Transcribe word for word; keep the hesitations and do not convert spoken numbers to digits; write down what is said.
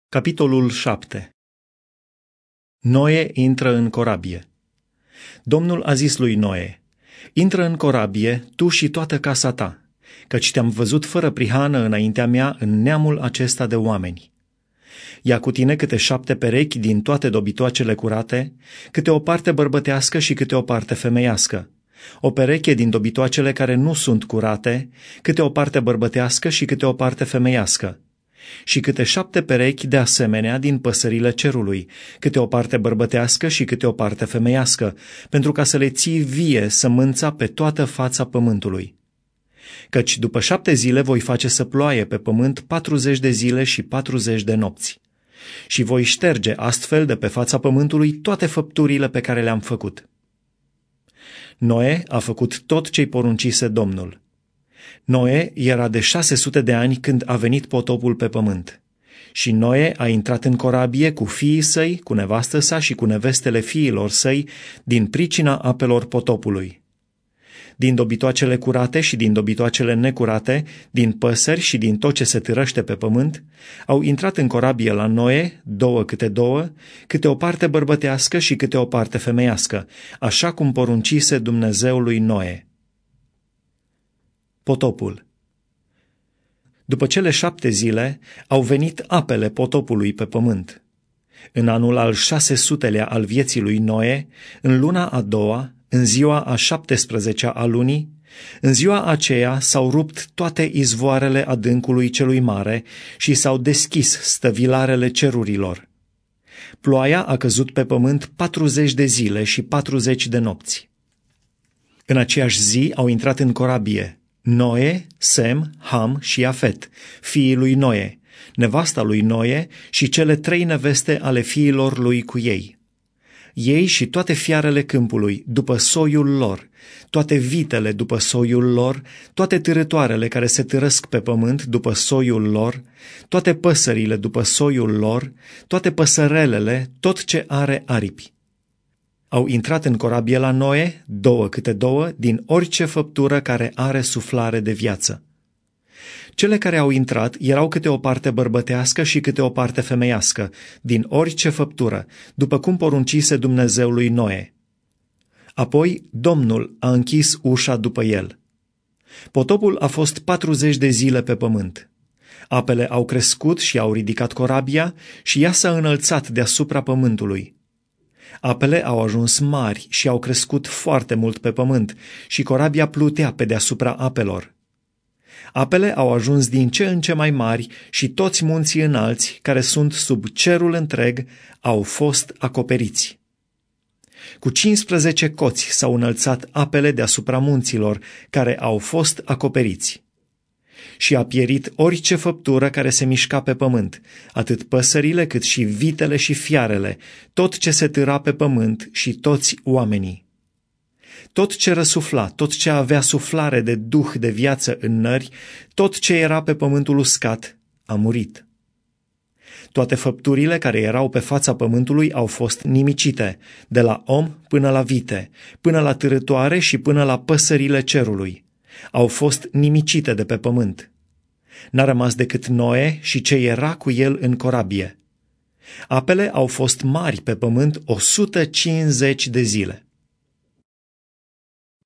Capitolul șapte. Noe intră în corabie. Domnul a zis lui Noe: intră în corabie, tu și toată casa ta, căci te-am văzut fără prihană înaintea mea în neamul acesta de oameni. Ia cu tine câte șapte perechi din toate dobitoacele curate, câte o parte bărbătească și câte o parte femeiască, o pereche din dobitoacele care nu sunt curate, câte o parte bărbătească și câte o parte femeiască, și câte șapte perechi de asemenea din păsările cerului, câte o parte bărbătească și câte o parte femeiască, pentru ca să le ții vie sămânța pe toată fața pământului. Căci după șapte zile voi face să ploaie pe pământ patruzeci de zile și patruzeci de nopți. Și voi șterge astfel de pe fața pământului toate făpturile pe care le-am făcut. Noe a făcut tot ce-i poruncise Domnul. Noe era de șase sute de ani când a venit potopul pe pământ. Și Noe a intrat în corabie cu fiii săi, cu nevastă sa și cu nevestele fiilor săi, din pricina apelor potopului. Din dobitoacele curate și din dobitoacele necurate, din păsări și din tot ce se târăște pe pământ, au intrat în corabie la Noe, două câte două, câte o parte bărbătească și câte o parte femeiască, așa cum poruncise Dumnezeul lui Noe. Potopul. După cele șapte zile au venit apele potopului pe pământ. În anul al șase-sutelea al vieții lui Noe, în luna a doua, în ziua a șaptesprezecea a lunii, în ziua aceea s-au rupt toate izvoarele adâncului celui mare și s-au deschis stăvilarele cerurilor. Ploaia a căzut pe pământ patruzeci de zile și patruzeci de nopți. În aceeași zi au intrat în corabie Noe, Sem, Ham și Iafet, fiii lui Noe, nevasta lui Noe și cele trei neveste ale fiilor lui cu ei. Ei și toate fiarele câmpului, după soiul lor, toate vitele după soiul lor, toate târătoarele care se târăsc pe pământ după soiul lor, toate păsările după soiul lor, toate păsărelele, tot ce are aripi. Au intrat în corabie la Noe, două câte două, din orice făptură care are suflare de viață. Cele care au intrat erau câte o parte bărbătească și câte o parte femeiască, din orice făptură, după cum poruncise Dumnezeul lui Noe. Apoi Domnul a închis ușa după el. Potopul a fost patruzeci de zile pe pământ. Apele au crescut și au ridicat corabia și ea s-a înălțat deasupra pământului. Apele au ajuns mari și au crescut foarte mult pe pământ și corabia plutea pe deasupra apelor. Apele au ajuns din ce în ce mai mari și toți munții înalți, care sunt sub cerul întreg, au fost acoperiți. Cu cincisprezece coți s-au înălțat apele deasupra munților, care au fost acoperiți. Și a pierit orice făptură care se mișca pe pământ, atât păsările cât și vitele și fiarele, tot ce se târa pe pământ și toți oamenii. Tot ce răsufla, tot ce avea suflare de duh de viață în nări, tot ce era pe pământul uscat, a murit. Toate făpturile care erau pe fața pământului au fost nimicite, de la om până la vite, până la târătoare și până la păsările cerului. Au fost nimicite de pe pământ. N-a rămas decât Noe și ce era cu el în corabie. Apele au fost mari pe pământ o sută cincizeci de zile.